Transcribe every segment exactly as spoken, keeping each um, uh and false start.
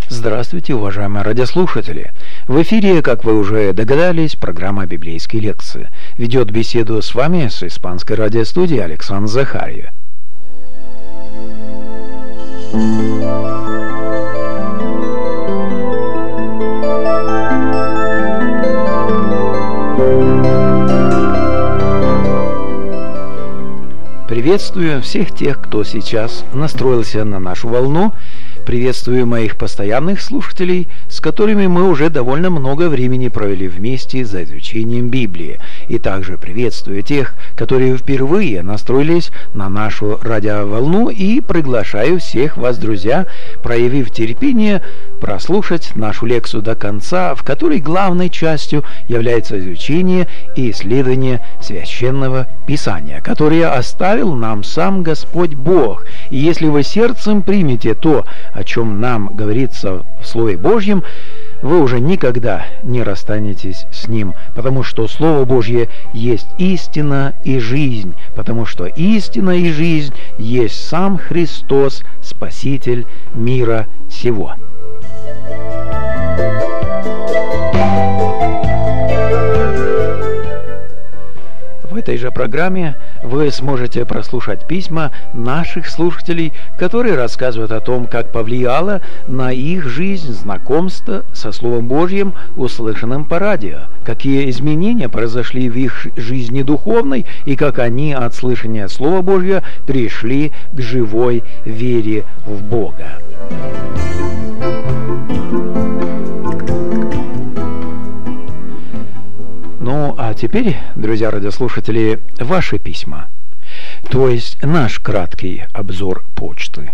Здравствуйте, уважаемые радиослушатели! В эфире, как вы уже догадались, программа «Библейские лекции». Ведет беседу с вами с испанской радиостудии Александр Захарьев. Приветствую всех тех, кто сейчас настроился на нашу волну. Приветствую моих постоянных слушателей, с которыми мы уже довольно много времени провели вместе за изучением Библии. И также приветствую тех, которые впервые настроились на нашу радиоволну, и приглашаю всех вас, друзья, проявив терпение, прослушать нашу лекцию до конца, в которой главной частью является изучение и исследование Священного Писания, которое оставил нам сам Господь Бог. И если вы сердцем примете то, о чем нам говорится в Слове Божьем, вы уже никогда не расстанетесь с ним, потому что Слово Божье есть истина и жизнь, потому что истина и жизнь есть сам Христос, Спаситель мира сего. В этой же программе вы сможете прослушать письма наших слушателей, которые рассказывают о том, как повлияло на их жизнь знакомство со Словом Божьим, услышанным по радио, какие изменения произошли в их жизни духовной и как они от слышания Слова Божьего пришли к живой вере в Бога. Ну, а теперь, друзья радиослушатели, ваши письма, то есть наш краткий обзор почты.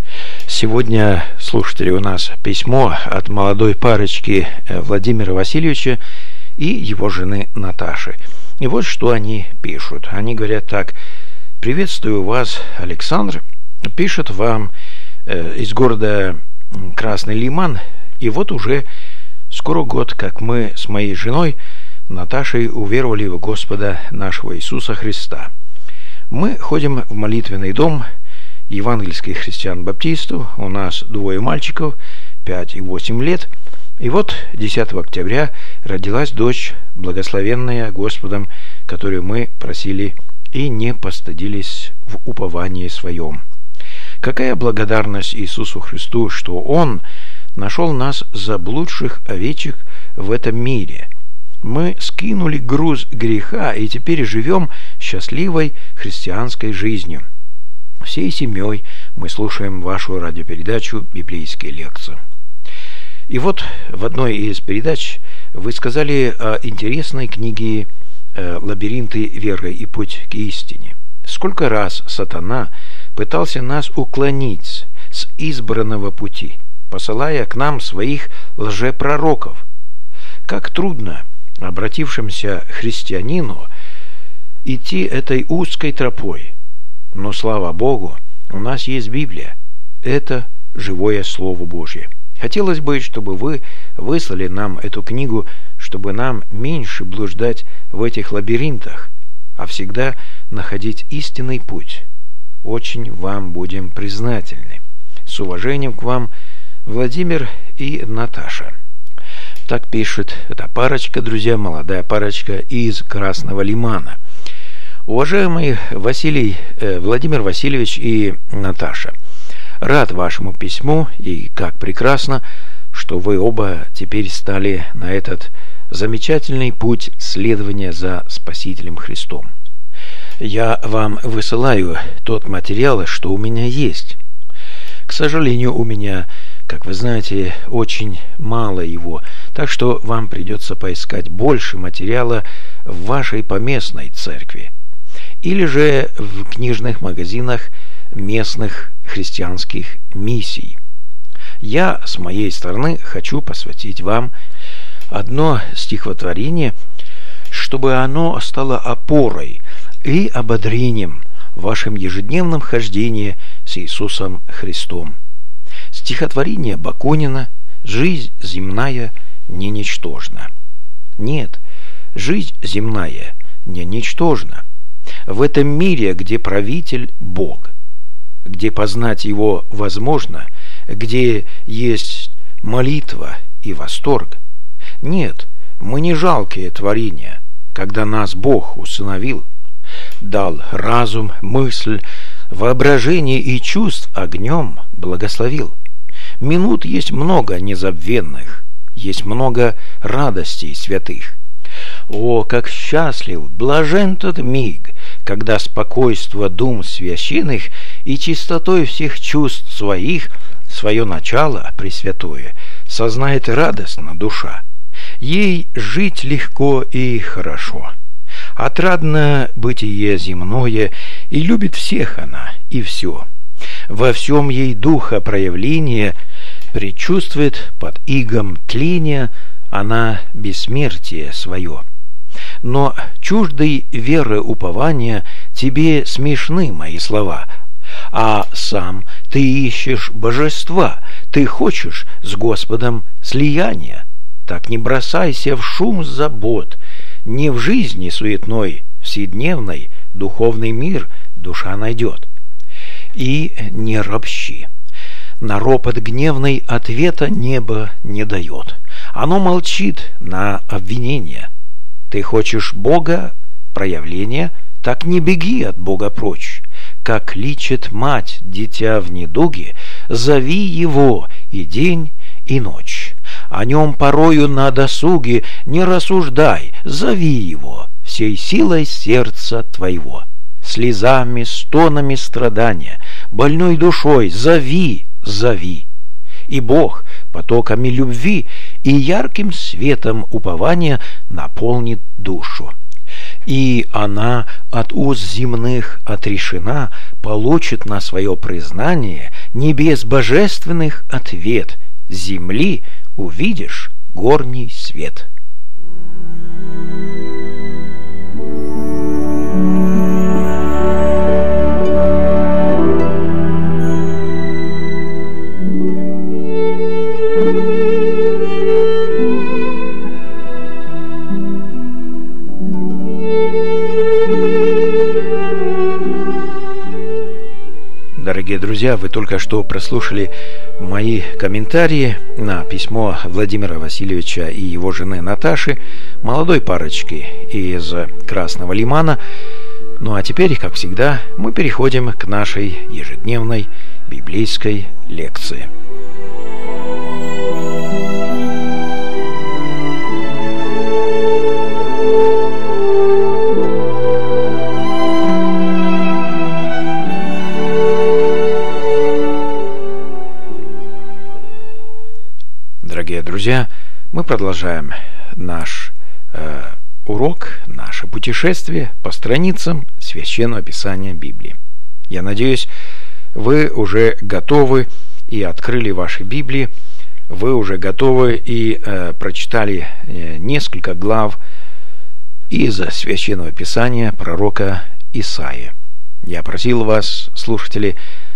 Сегодня, слушатели, у нас письмо от молодой парочки Владимира Васильевича и его жены Наташи. И вот что они пишут. Они говорят так: «Приветствую вас, Александр. Пишет вам э, из города Красный Лиман. И вот уже скоро год, как мы с моей женой Наташей уверовали в Господа нашего Иисуса Христа. Мы ходим в молитвенный дом евангельских христиан-баптистов. У нас двое мальчиков, пять и восемь лет. И вот десятого октября родилась дочь, благословенная Господом, которую мы просили и не постыдились в уповании своем. Какая благодарность Иисусу Христу, что Он нашел нас, заблудших овечек, в этом мире. Мы скинули груз греха и теперь живем счастливой христианской жизнью. Всей семьей мы слушаем вашу радиопередачу «Библейские лекции». И вот в одной из передач вы сказали о интересной книге «Лабиринты веры и путь к истине». Сколько раз сатана пытался нас уклонить с избранного пути, посылая к нам своих лжепророков. Как трудно обратившимся христианину идти этой узкой тропой. Но, слава Богу, у нас есть Библия. Это живое Слово Божье. Хотелось бы, чтобы вы выслали нам эту книгу, чтобы нам меньше блуждать в этих лабиринтах, а всегда находить истинный путь. Очень вам будем признательны. С уважением к вам, Владимир и Наташа. Так пишет эта парочка, друзья, молодая парочка из Красного Лимана. Уважаемый Василий, э, Владимир Васильевич и Наташа, рад вашему письму, и как прекрасно, что вы оба теперь стали на этот замечательный путь следования за Спасителем Христом. Я вам высылаю тот материал, что у меня есть. К сожалению, у меня, как вы знаете, очень мало его, так что вам придется поискать больше материала в вашей поместной церкви или же в книжных магазинах местных христианских миссий. Я, с моей стороны, хочу посвятить вам одно стихотворение, чтобы оно стало опорой и ободрением в вашем ежедневном хождении с Иисусом Христом. Стихотворение Бакунина «Жизнь земная не ничтожна». Нет, жизнь земная не ничтожна. В этом мире, где правитель Бог, где познать Его возможно, где есть молитва и восторг. Нет, мы не жалкие творения, когда нас Бог усыновил, дал разум, мысль, воображение и чувств огнем благословил. Минут есть много незабвенных, есть много радостей святых. О, как счастлив, блажен тот миг, когда спокойство дум священных и чистотой всех чувств своих свое начало пресвятое сознает радостно душа. Ей жить легко и хорошо. Отрадно бытие земное, и любит всех она, и все. Во всем ей духа проявление предчувствует под игом тления она бессмертие свое. Но чуждой веры упования тебе смешны мои слова, а сам ты ищешь божества, ты хочешь с Господом слияния. Так не бросайся в шум забот, не в жизни суетной, вседневной духовный мир душа найдет. И не ропщи. На ропот гневный ответа небо не дает. Оно молчит на обвинение. Ты хочешь Бога, проявления, так не беги от Бога прочь. Как лечит мать дитя в недуге, зови его и день, и ночь. О нем порою на досуге не рассуждай, зови его всей силой сердца твоего. Слезами, стонами страдания, больной душой зови, зови. И Бог потоками любви и ярким светом упования наполнит душу. И она от уз земных отрешена, получит на свое признание небес божественных ответ, земли увидишь горний свет. Дорогие друзья, вы только что прослушали мои комментарии на письмо Владимира Васильевича и его жены Наташи, молодой парочки из Красного Лимана. Ну а теперь, как всегда, мы переходим к нашей ежедневной библейской лекции. Дорогие друзья, мы продолжаем наш э, урок, наше путешествие по страницам Священного Писания Библии. Я надеюсь, вы уже готовы и открыли ваши Библии, вы уже готовы и э, прочитали э, несколько глав из Священного Писания пророка Исаии. Я просил вас, слушатели,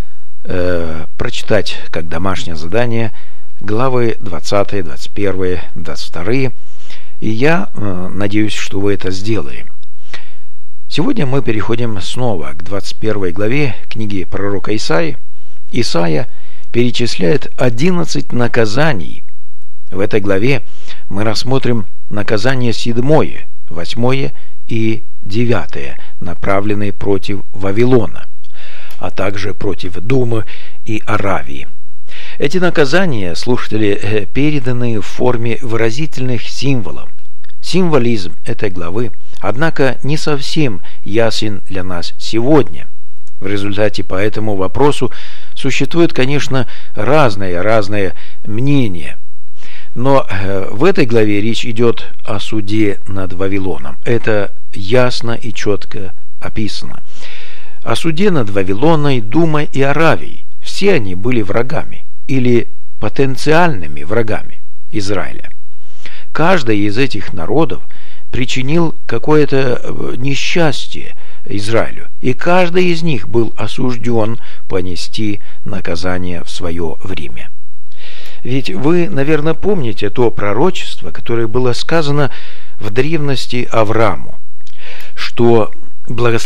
э, прочитать как домашнее задание главы двадцать, двадцать один, двадцать два, и я э, надеюсь, что вы это сделали. Сегодня мы переходим снова к двадцать первой главе книги пророка Исаии. Исаия перечисляет одиннадцать наказаний. В этой главе мы рассмотрим наказание седьмое, восьмое и девятое, направленные против Вавилона, а также против Думы и Аравии. Эти наказания, слушатели, переданы в форме выразительных символов. Символизм этой главы, однако, не совсем ясен для нас сегодня. В результате по этому вопросу существует, конечно, разное-разное мнение. Но в этой главе речь идет о суде над Вавилоном. Это ясно и четко описано. О суде над Вавилоной, Думой и Аравией. Все они были врагами или потенциальными врагами Израиля. Каждый из этих народов причинил какое-то несчастье Израилю, и каждый из них был осужден понести наказание в свое время. Ведь вы, наверное, помните то пророчество, которое было сказано в древности Аврааму, что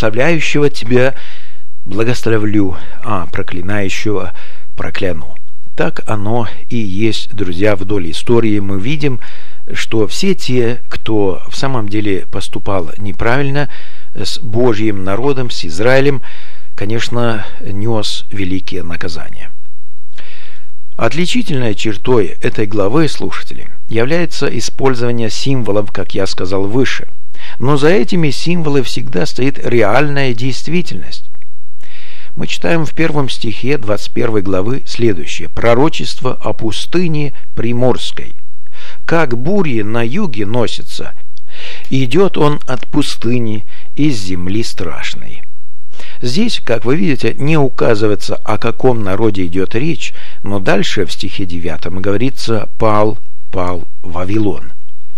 благословляющего тебя благословлю, а проклинающего прокляну. Так оно и есть, друзья, вдоль истории мы видим, что все те, кто в самом деле поступал неправильно с Божьим народом, с Израилем, конечно, нес великие наказания. Отличительной чертой этой главы, слушатели, является использование символов, как я сказал выше. Но за этими символами всегда стоит реальная действительность. Мы читаем в первом стихе двадцать первой главы следующее. «Пророчество о пустыне Приморской. Как бури на юге носятся, идет он от пустыни из земли страшной». Здесь, как вы видите, не указывается, о каком народе идет речь, но дальше в стихе девятом говорится «пал, пал Вавилон».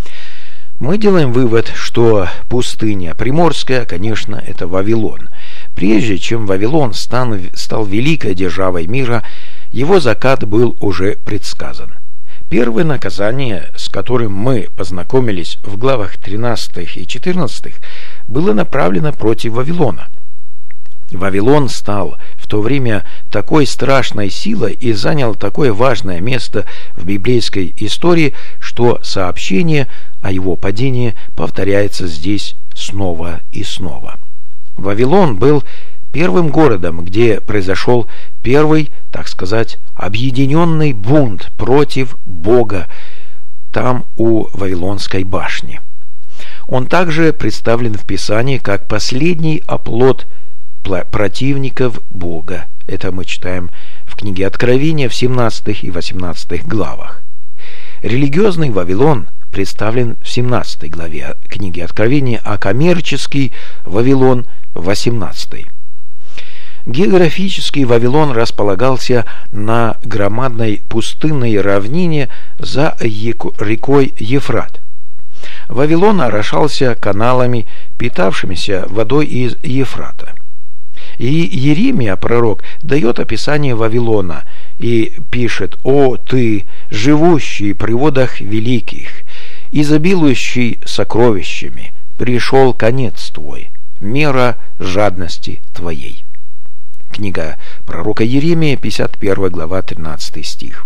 Мы делаем вывод, что пустыня Приморская, конечно, это Вавилон. Прежде чем Вавилон стал, стал великой державой мира, его закат был уже предсказан. Первое наказание, с которым мы познакомились в главах тринадцатых и четырнадцатых, было направлено против Вавилона. Вавилон стал в то время такой страшной силой и занял такое важное место в библейской истории, что сообщение о его падении повторяется здесь снова и снова. Вавилон был первым городом, где произошел первый, так сказать, объединенный бунт против Бога там у Вавилонской башни. Он также представлен в Писании как последний оплот противников Бога. Это мы читаем в книге Откровения в семнадцатых и восемнадцатых главах. Религиозный Вавилон представлен в семнадцатой главе книги Откровения, а коммерческий Вавилон в восемнадцатой. Географический Вавилон располагался на громадной пустынной равнине за рекой Ефрат. Вавилон орошался каналами, питавшимися водой из Ефрата. И Иеремия, пророк, дает описание Вавилона и пишет: «О ты, живущий при водах великих, изобилующий сокровищами, пришел конец твой, мера жадности твоей». Книга пророка Иеремии, пятьдесят первая глава, тринадцатый стих.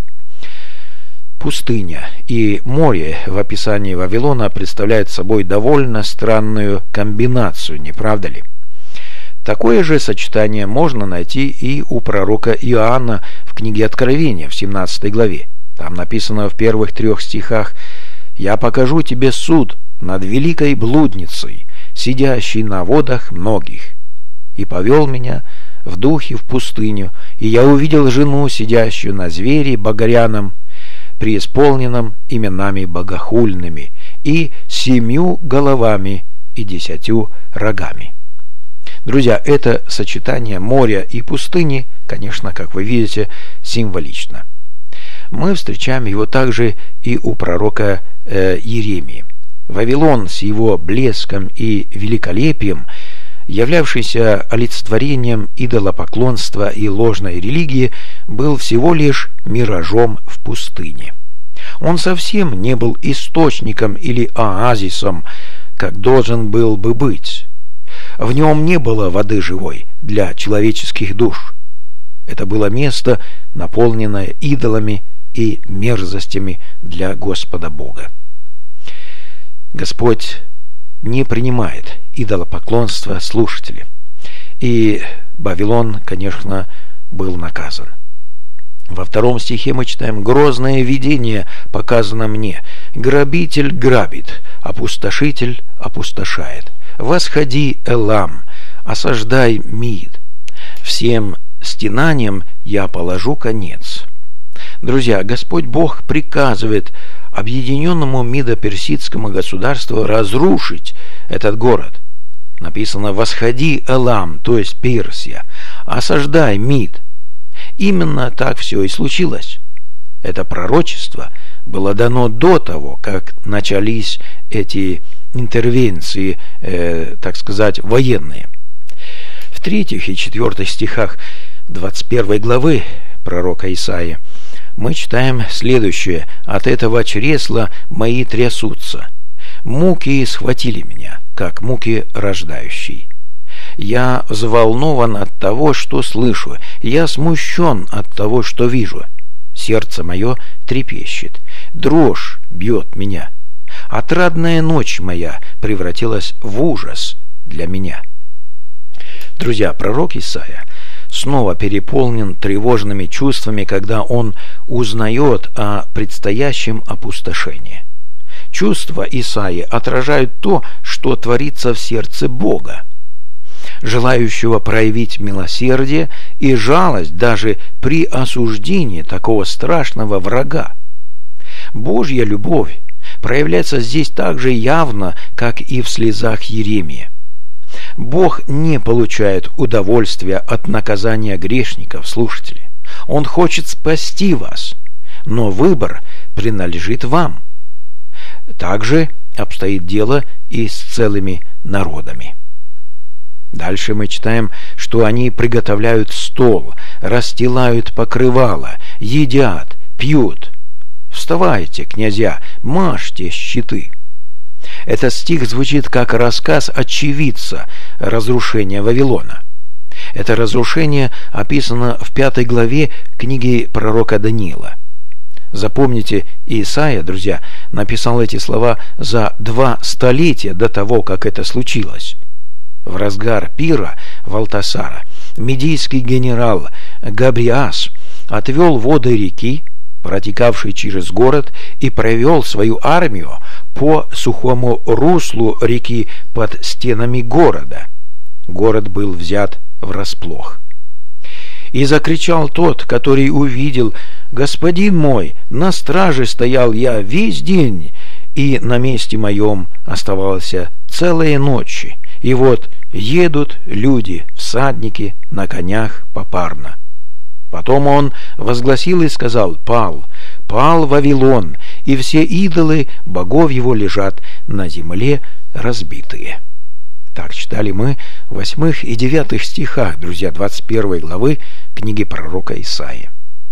Пустыня и море в описании Вавилона представляют собой довольно странную комбинацию, не правда ли? Такое же сочетание можно найти и у пророка Иоанна в книге Откровения в семнадцатой главе. Там написано в первых трех стихах: «Я покажу тебе суд над великой блудницей, сидящей на водах многих. И повел меня в духе в пустыню, и я увидел жену, сидящую на звере богоряном, преисполненном именами богохульными, и семью головами и десятью рогами». Друзья, это сочетание моря и пустыни, конечно, как вы видите, символично. Мы встречаем его также и у пророка э, Иеремии. Вавилон с его блеском и великолепием, являвшийся олицетворением идолопоклонства и ложной религии, был всего лишь миражом в пустыне. Он совсем не был источником или оазисом, как должен был бы быть. В нем не было воды живой для человеческих душ. Это было место, наполненное идолами и мерзостями для Господа Бога. Господь не принимает идолопоклонства, слушатели. И Вавилон, конечно, был наказан. Во втором стихе мы читаем: «Грозное видение показано мне. Грабитель грабит, опустошитель опустошает. Восходи, Элам, осаждай Мид. Всем стенаниям я положу конец». Друзья, Господь Бог приказывает объединенному Мидо-Персидскому государству разрушить этот город. Написано: «Восходи, Элам», то есть Персия, осаждай Мид. Именно так все и случилось. Это пророчество было дано до того, как начались эти интервенции, э, так сказать, военные. В третьих и четвертых стихах двадцать первой главы пророка Исаии мы читаем следующее: «От этого чресла мои трясутся, муки схватили меня, как муки рождающей. Я взволнован от того, что слышу, я смущен от того, что вижу. сердце мое трепещет, дрожь бьет меня. Отрадная ночь моя превратилась в ужас для меня». Друзья, пророк Исаия снова переполнен тревожными чувствами, когда он узнает о предстоящем опустошении. Чувства Исаии отражают то, что творится в сердце Бога, желающего проявить милосердие и жалость даже при осуждении такого страшного врага. Божья любовь проявляется здесь так же явно, как и в слезах Иеремии. Бог не получает удовольствия от наказания грешников, слушатели. Он хочет спасти вас, но выбор принадлежит вам. Также обстоит дело и с целыми народами. Дальше мы читаем, что они приготовляют стол, расстилают покрывало, едят, пьют. «Вставайте, князья, мажьте щиты». Этот стих звучит как рассказ очевидца разрушения Вавилона. Это разрушение описано в пятой главе книги пророка Даниила. Запомните, Исаия, друзья, написал эти слова за два столетия до того, как это случилось. В разгар пира Валтасара медийский генерал Габриас отвел воды реки, протекавший через город, и провел свою армию по сухому руслу реки под стенами города. Город был взят врасплох. И закричал тот, который увидел: «Господин мой, на страже стоял я весь день, и на месте моем оставался целые ночи, и вот едут люди, всадники на конях попарно». Потом он возгласил и сказал: «Пал, пал Вавилон, и все идолы богов его лежат на земле разбитые». Так читали мы в восьмых и девятых стихах, друзья, двадцать первой главы книги пророка Исаии.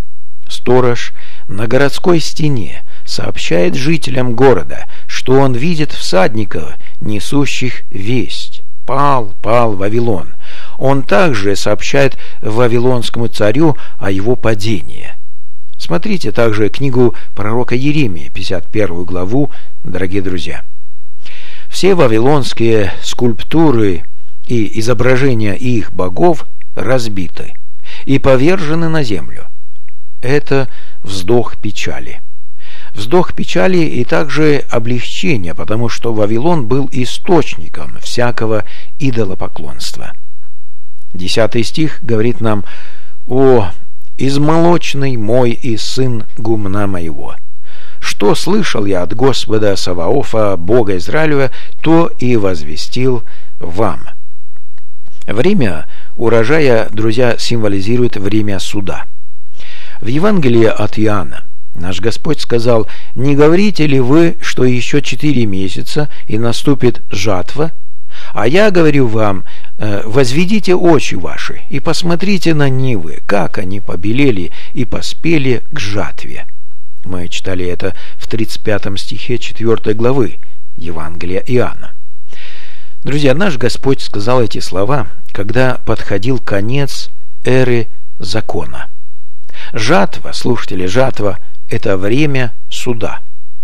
Сторож на городской стене сообщает жителям города, что он видит всадников, несущих весть: «Пал, пал Вавилон». Он также сообщает вавилонскому царю о его падении. Смотрите также книгу пророка Иеремии, пятьдесят первую главу, дорогие друзья. Все вавилонские скульптуры и изображения их богов разбиты и повержены на землю. Это вздох печали. Вздох печали и также облегчения, потому что Вавилон был источником всякого идолопоклонства. Десятый стих говорит нам: «О, измолочный мой и сын гумна моего! Что слышал я от Господа Саваофа, Бога Израилева, то и возвестил вам». Время урожая, друзья, символизирует время суда. В Евангелии от Иоанна наш Господь сказал: «Не говорите ли вы, что еще четыре месяца и наступит жатва? А я говорю вам, возведите очи ваши и посмотрите на нивы, как они побелели и поспели к жатве». Мы читали это в тридцать пятом стихе четвёртой главы Евангелия Иоанна. Друзья, наш Господь сказал эти слова, когда подходил конец эры закона. Жатва, слушатели, жатва – это время суда.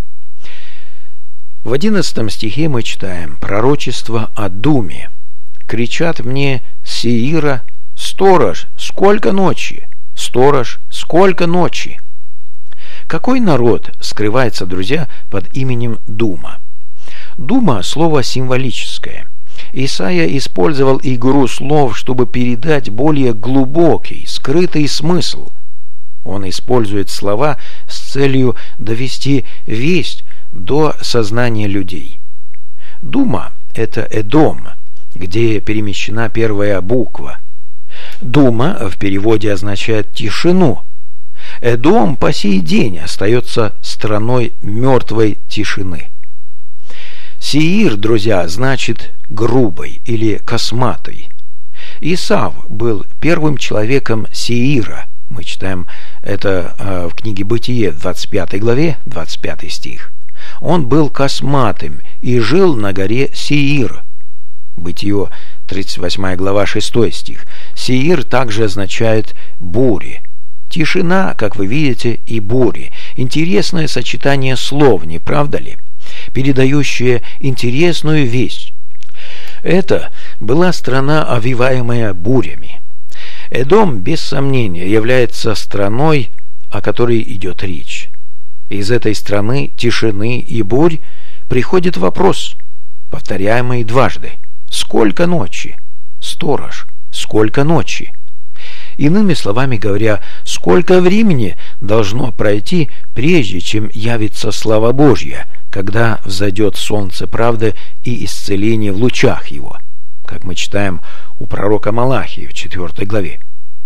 В одиннадцатом стихе мы читаем пророчество о Думе. «Кричат мне с Сеира: сторож, сколько ночи! Сторож, сколько ночи!» Какой народ скрывается, друзья, под именем Дума? Дума – слово символическое. Исаия использовал игру слов, чтобы передать более глубокий, скрытый смысл. Он использует слова с целью довести весть до сознания людей. Дума – это Эдом, где перемещена первая буква. Дума в переводе означает тишину. Эдом по сей день остается страной мертвой тишины. Сеир, друзья, значит грубый или косматый. Исав был первым человеком Сеира. Мы читаем это в книге Бытие, в двадцать пятой главе, двадцать пятый стих. Он был косматым и жил на горе Сеир. Бытие, тридцать восьмая глава, шестой стих. Сеир также означает бури, Тишина, как вы видите, и бури. Интересное сочетание слов, не правда ли? Передающее интересную весть. Это была страна, овиваемая бурями. Эдом, без сомнения, является страной, о которой идет речь. Из этой страны тишины и бурь приходит вопрос, повторяемый дважды. Сколько ночи? Сторож, сколько ночи? Иными словами говоря, сколько времени должно пройти, прежде чем явится слава Божья, когда взойдет солнце правды и исцеление в лучах его, как мы читаем у пророка Малахии в четвёртой главе.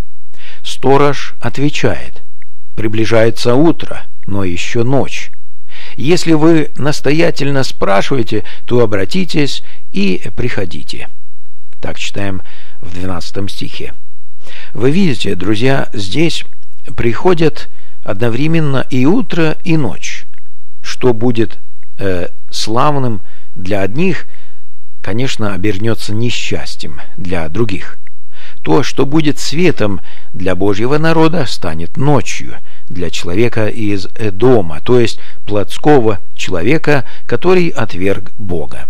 Сторож отвечает: приближается утро, но еще ночь. Если вы настоятельно спрашиваете, то обратитесь и приходите. Так читаем в двенадцатом стихе. Вы видите, друзья, здесь приходят одновременно и утро, и ночь. Что будет э, славным для одних, конечно, обернется несчастьем для других. То, что будет светом для Божьего народа, станет ночью для человека из Эдома, то есть плотского человека, который отверг Бога.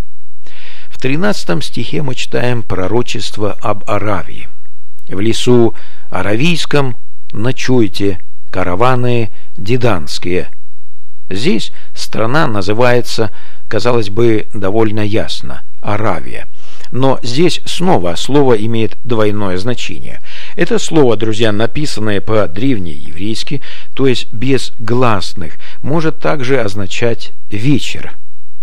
В тринадцатом стихе мы читаем пророчество об Аравии. В лесу аравийском ночуйте, караваны деданские. Здесь страна называется, казалось бы, довольно ясно, Аравия. Но здесь снова слово имеет двойное значение. Это слово, друзья, написанное по-древнееврейски, то есть без гласных, может также означать «вечер».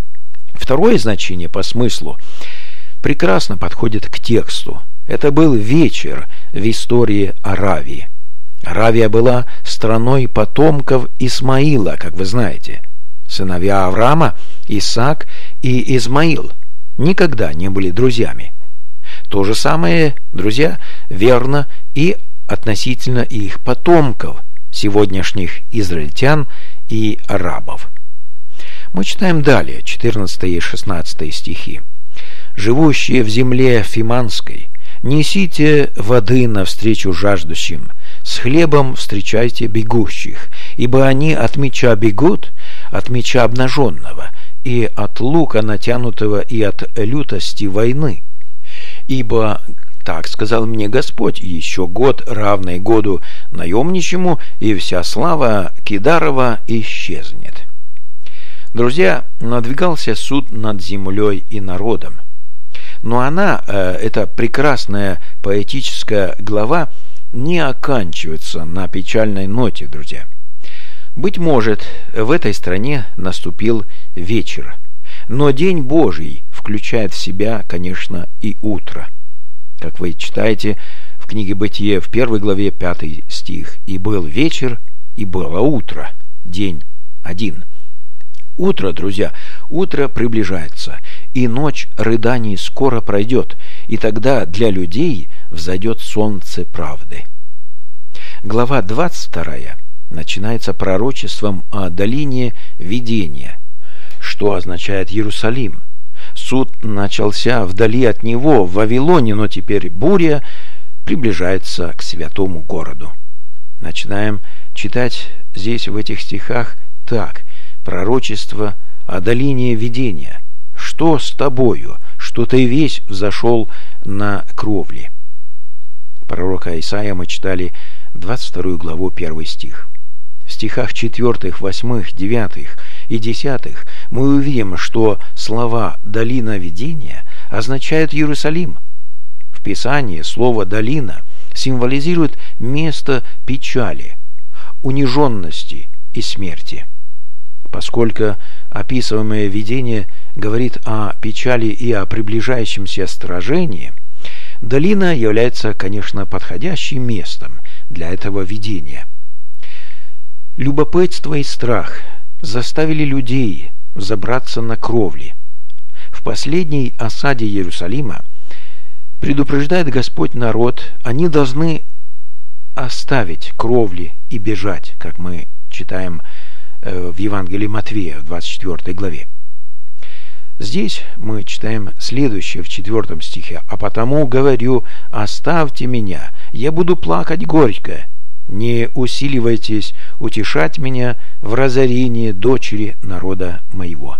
Второе значение по смыслу прекрасно подходит к тексту. Это был вечер в истории Аравии. Аравия была страной потомков Исмаила, как вы знаете. Сыновья Авраама, Исаак и Измаил, никогда не были друзьями. То же самое, друзья, верно и относительно их потомков, сегодняшних израильтян и арабов. Мы читаем далее, четырнадцатый и шестнадцатый стихи. «Живущие в земле Фиманской, несите воды навстречу жаждущим, с хлебом встречайте бегущих, ибо они от меча бегут, от меча обнаженного, и от лука натянутого, и от лютости войны. Ибо так сказал мне Господь: еще год, равный году наемничему, и вся слава Кидарова исчезнет». Друзья, надвигался суд над землей и народом. Но она, эта прекрасная поэтическая глава, не оканчивается на печальной ноте, друзья. Быть может, в этой стране наступил вечер, но День Божий включает в себя, конечно, и утро. Как вы читаете в книге Бытие в первой главе пятый стих: «И был вечер, и было утро, день один». Утро, друзья, утро приближается, и ночь рыданий скоро пройдет, и тогда для людей взойдет солнце правды. Глава двадцать вторая начинается пророчеством о долине видения, что означает Иерусалим. Суд начался вдали от него, в Вавилоне, но теперь буря приближается к святому городу. Начинаем читать здесь в этих стихах так: пророчество о долине видения. Что с тобою, что ты весь взошел на кровли? Пророка Исаия мы читали двадцать вторую главу, первый стих. В стихах четвертых, восьмых, девятых и десятых мы увидим, что слова «долина видения» означают Иерусалим. В Писании слово «долина» символизирует место печали, униженности и смерти. Поскольку описываемое видение говорит о печали и о приближающемся сражении, долина является, конечно, подходящим местом для этого видения. Любопытство и страх заставили людей взобраться на кровли. В последней осаде Иерусалима предупреждает Господь народ: они должны оставить кровли и бежать, как мы читаем в Евангелии Матвея в двадцать четвёртой главе. Здесь мы читаем следующее в четвёртом стихе: «А потому говорю, оставьте меня, я буду плакать горько, не усиливайтесь утешать меня в разорении дочери народа моего».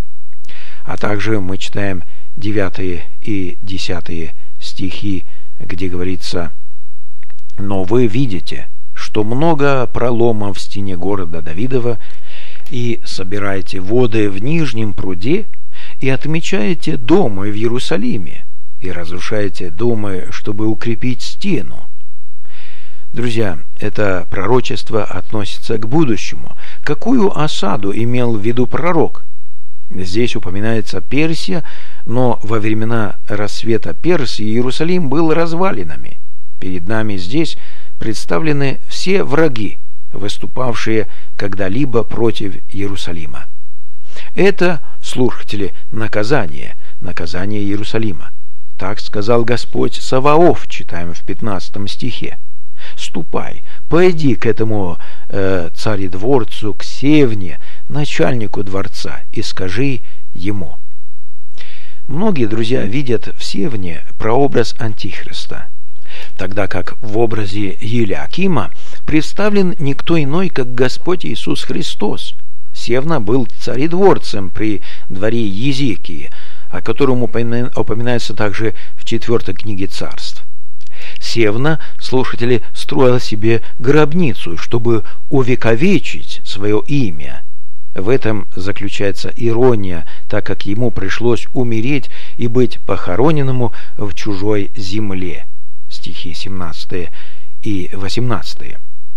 А также мы читаем девятые и десятые стихи, где говорится: «Но вы видите, что много проломов в стене города Давидова, и собираете воды в нижнем пруде, и отмечаете дома в Иерусалиме, и разрушаете дома, чтобы укрепить стену». Друзья, это пророчество относится к будущему. Какую осаду имел в виду пророк? Здесь упоминается Персия, но во времена рассвета Персии Иерусалим был развалинами. Перед нами здесь представлены все враги, выступавшие когда-либо против Иерусалима. Это, слушатели, наказание, наказание Иерусалима. Так сказал Господь Саваоф, читаем в пятнадцатом стихе. «Ступай, пойди к этому э, царедворцу, к Севне, начальнику дворца, и скажи ему». Многие, друзья, видят в Севне прообраз Антихриста, тогда как в образе Елиакима представлен никто иной, как Господь Иисус Христос. Севна был царедворцем при дворе Езекии, о котором упоминается также в четвертой книге Царств. Севна, слушатели, строил себе гробницу, чтобы увековечить свое имя. В этом заключается ирония, так как ему пришлось умереть и быть похороненному в чужой земле. Стихи семнадцатый и восемнадцатый.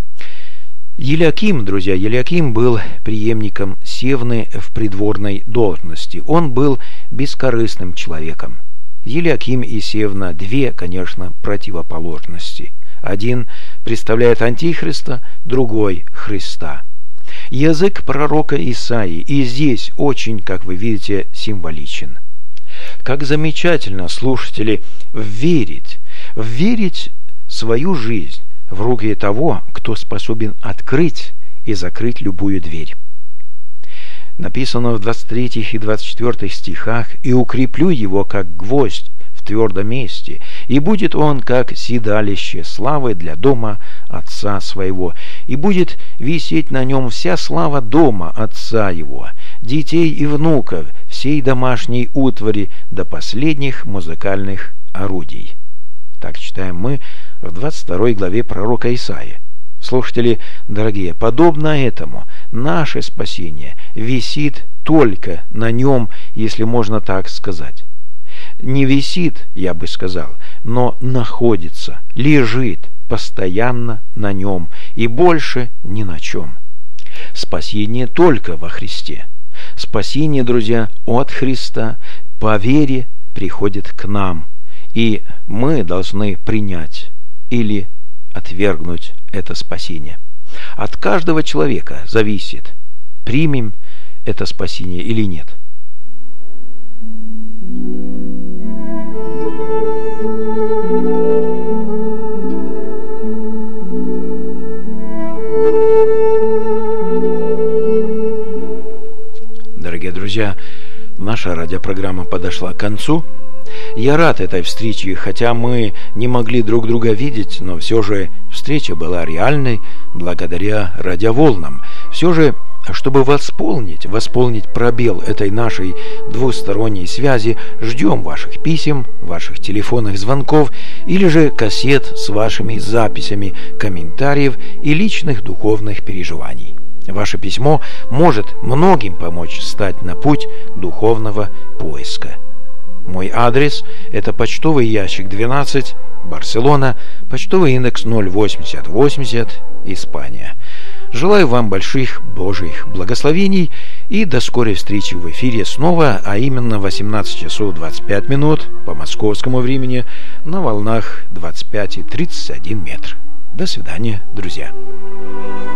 Елиаким, друзья, Елиаким был преемником Севны в придворной должности. Он был бескорыстным человеком. Елиаким и Севна – две, конечно, противоположности. Один представляет Антихриста, другой – Христа. Язык пророка Исаии и здесь очень, как вы видите, символичен. Как замечательно, слушатели, верить, верить свою жизнь в руки того, кто способен открыть и закрыть любую дверь. Написано в двадцать третьем и двадцать четвёртом стихах: «И укреплю его, как гвоздь в твердом месте, и будет он, как седалище славы для дома отца своего, и будет висеть на нем вся слава дома отца его, детей и внуков, всей домашней утвари до последних музыкальных орудий». Так читаем мы в двадцать второй главе пророка Исаии. Слушатели, дорогие, подобно этому наше спасение висит только на нем, если можно так сказать. Не висит, я бы сказал, но находится, лежит постоянно на нем и больше ни на чем. Спасение только во Христе. Спасение, друзья, от Христа по вере приходит к нам, и мы должны принять или отвергнуть это спасение. От каждого человека зависит, примем это спасение или нет. Дорогие друзья, наша радиопрограмма подошла к концу. Я рад этой встрече, хотя мы не могли друг друга видеть, но все же встреча была реальной благодаря радиоволнам. Все же, чтобы восполнить, восполнить пробел этой нашей двусторонней связи, ждем ваших писем, ваших телефонных звонков или же кассет с вашими записями, комментариев и личных духовных переживаний. Ваше письмо может многим помочь стать на путь духовного поиска. Мой адрес – это почтовый ящик двенадцать, Барселона, почтовый индекс ноль восемьдесят восемьдесят, Испания. Желаю вам больших Божьих благословений и до скорой встречи в эфире снова, а именно в восемнадцать часов двадцать пять минут по московскому времени на волнах двадцать пять и тридцать один метр. До свидания, друзья.